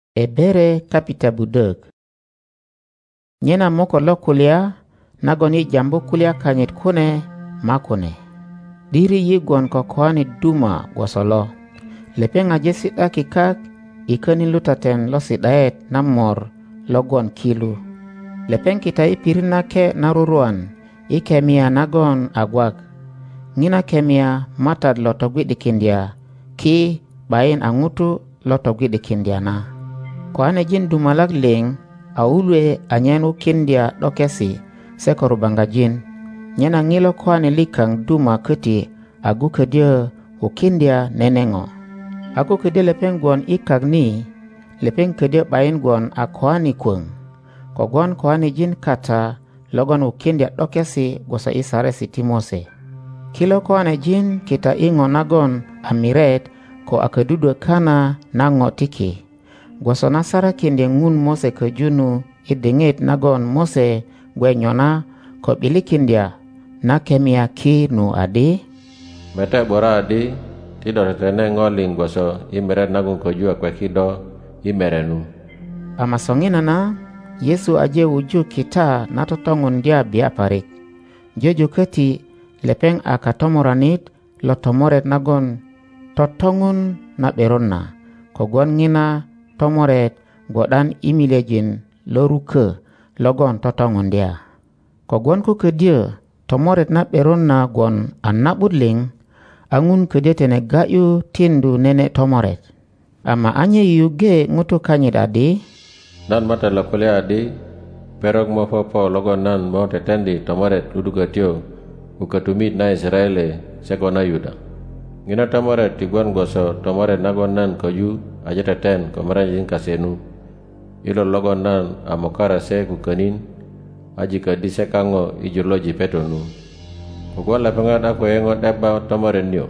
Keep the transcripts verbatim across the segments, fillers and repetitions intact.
Ebere kapita budak. Nyena moko lo kulia nagoni jambu kulia kanyit kune makune. Diri yigon ko kwani duma gwasolo. Lepeng aje sida kikak ikani lutaten lo sidaet namor logon kilu. Lepeng kita ipirina ke naruruan ikemia nagon agwak. Ngina kemia matad lo togwi dikindia ki bayin angutu lo togwi dikindia na. Kwani jin dumalak ling aulwe anyenu kindia dokesi sekorubanga jin. Nyena ngilo kwani likang duma keti agu kedia ukindia nenengo. Aku kedia lepeng guan ikagni lepeng kedia bayin guan akwani kweng. Koguan kwani jin kata logon ukindia dokesi gosa isare si Timose. Kilo kwani jin kita ingo nagon amiret ko akedudu kana nango tiki. Gosa nasara kindia ngun Mose kejunu idengit nagon Mose gwe nyona ko bilikindia na kemia ki nu adi. Mete bora adi tido retene ngoling goso imeret nagun kojua kwe kido imerenu. Amasongina na Yesu aje wuju kita natotongun dia biaparik. Jojo keti lepeng akatomoranit lo tomoret nagon totongun na berona. Koguan ngina tomoret godan imilejin loruke logon totongun dia. Koguan ku kedia tomoret na berona gon anabudling angun kedia tene gayu tindu nenek tomoret. Ama anye yuge ngutu kanyit adi. Nan mata lakulia adi perok mo popo logon nan mo tetendi tomoret uduga tio ukatumit na Israele seko na Yuda. Ngina tomoret tiguan goso tomoret nagon nan koyu aja teten komaranjin kasenu. Ilo logon nan amokara se kukanin ajika disekango ijurloji petonu. Koguan lapengat aku engot deba tomoret nyo.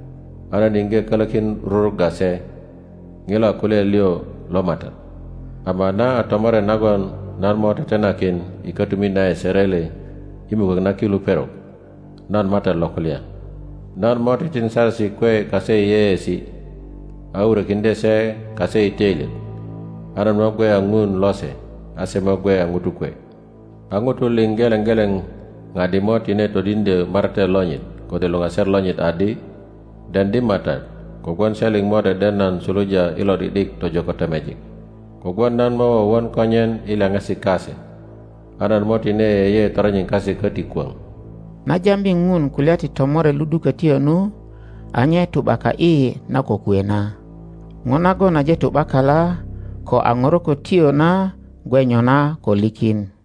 Ana ninge kalakin rurugase ngila kule lio lomata. Amana atomore nagon nan mo tetenakin ikatumi na Israele imu nakilu perok nan mata lokulia. Nan mo tetin sarsi kwe kase yesi aure kinde se kase itele. Aran mo kwe angun lose ase mo kwe angutu kwe. Angutu lingeleng geleng ngadimo tine todinde marte lonyit kote longaser lonyit adi dan di mata koguan seling mo de denan suluja ilo didik tojo kota magic. Koguan nan mo won konyen ila ngasi kase. Anan mo tine ye taranyin kase keti kuang. Najambi ngun kuliati tomore ludu ketio nu anye tubaka i na kokuena. Ngonago naje tubaka la ko angoro kotio na gwe nyona ko likin.